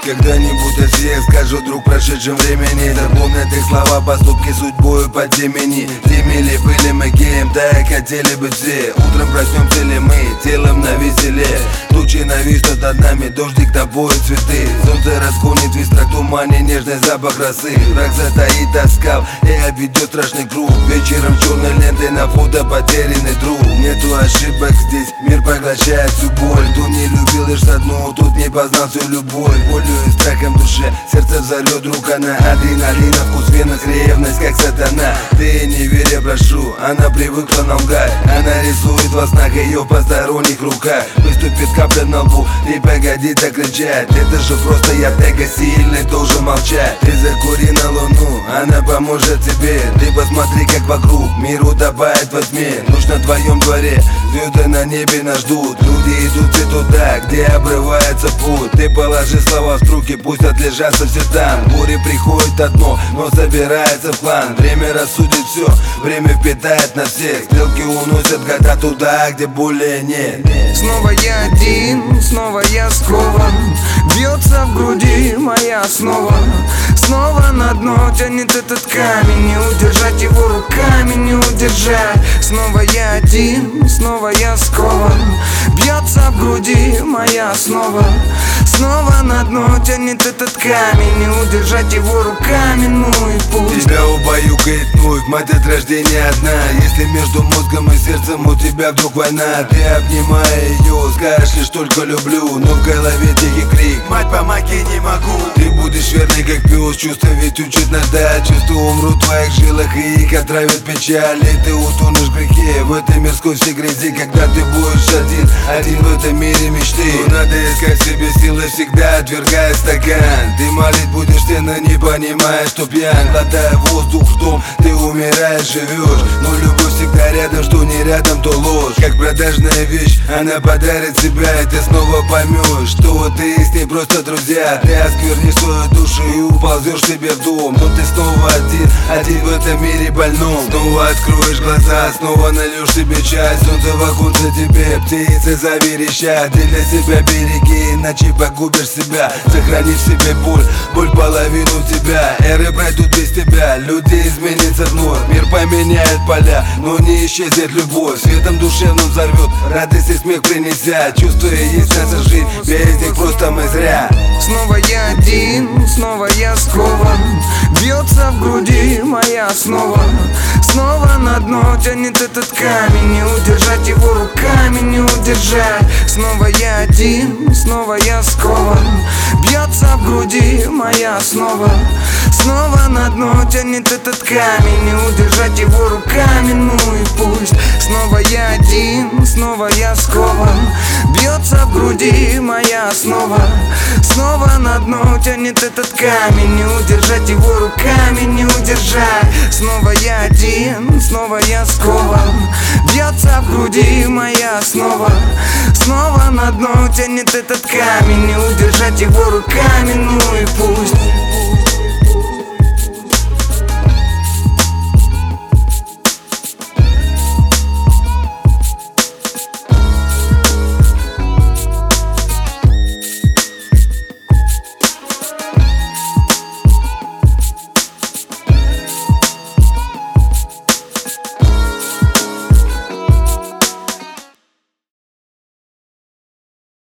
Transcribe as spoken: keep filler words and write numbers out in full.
Когда-нибудь о всех скажу, друг, прошедшем времени. Запомнят их слова, поступки судьбою под темени. Теми ли были мы кем, так хотели бы все. Утром проснемся ли мы, телом на веселе. Тучи нависнут над нами, дождик напоит цветы. Солнце разгонит весь трак тумане, нежный запах росы. Враг затаит оскал и обведет страшный круг. Вечером черной лентой на фото потерянный друг. Нету ошибок здесь, мир поглощает всю боль. Кто не любил лишь одну, тут не познал всю любовь. Болью и страхом в душе, сердце взорвет рук она. Адреналина, вкус в венах, ревность как сатана. Ты не веря, прошу, она привыкла нам лгать. Она рисует во снах, ее в посторонних руках. Выступит капля на лбу, и погоди так кричать. Это же просто я эго сильный, должен молчать. Ты закури на луну, она поможет тебе. Ты посмотри, как вокруг мир утопает во тьме. Ночь на твоем дворе, звезды на небе нас ждут. Люди идут все туда, где обрывается путь. Ты положи слова в струки, пусть отлежатся все там. Бури приходит одно, но собирается в план. Время рассудит все, время впитает на всех. Стрелки уносят года туда, где более нет. Снова я один, снова я скован. Бьется в груди моя основа. Снова на дно тянет этот камень. Не удержать его руками, не удержать. Снова я один, снова я скован. Бьется в груди моя основа. Снова на дно тянет этот камень. Не удержать его руками, ну и пусть. Тебя убаюкает вновь, мать от рождения одна. Если между мозгом и сердцем у тебя вдруг война, ты обнимая ее, скажешь лишь только люблю. Но в голове тихий крик: мать, помоги, не могу. Ты будешь верный как пес, чувства ведь учат нас ждать. Чувства умрут в твоих жилах и их отравит печаль. И ты утонешь в грехе, в этой мирской всей грязи. Когда ты будешь один, один в этом мире мечты, то надо искать в себе силы, всегда отвергая стакан. Ты молить будешь стены, не понимая, что пьян. Глотая воздух ртом, ты умираешь, живешь. Но любовь всегда рядом, что не рядом, то ложь. Как продажная вещь, она подарит себя, и ты снова поймешь, что ты с ней просто друзья. Ты осквернишь свою душу и уползешь себе в дом. Но ты снова один, один в этом мире больном. Снова откроешь глаза, снова нальешь себе чай. Солнце в оконце тебе, птицы заверещат. Ты для себя береги, иначе погубишь себя. Сохрани в себе боль, боль половину тебя. Эры пройдут без тебя, люди изменятся вновь. Мир поменяет поля, но не исчезнет любовь. Светом душевным взорвет, радость и смех принеся. Чувства есть наша жизнь, без них просто мы зря. Снова я один, снова я скован. Бьется в груди моя основа. Снова на дно тянет этот камень. Не удержать его руками, не удержать. Снова я один, снова я скован. Бьется в груди моя основа. Снова на дно тянет этот камень. Не удержать его руками, ну и пусть. Снова я один, снова я скован. Бьется в груди моя основа. Снова на дно тянет этот камень. Не удержать его руками, не удержать. Снова я один, снова я скован. Бьется в груди моя основа. Снова на дно тянет этот камень. Не удержать его руками, ну и пусть.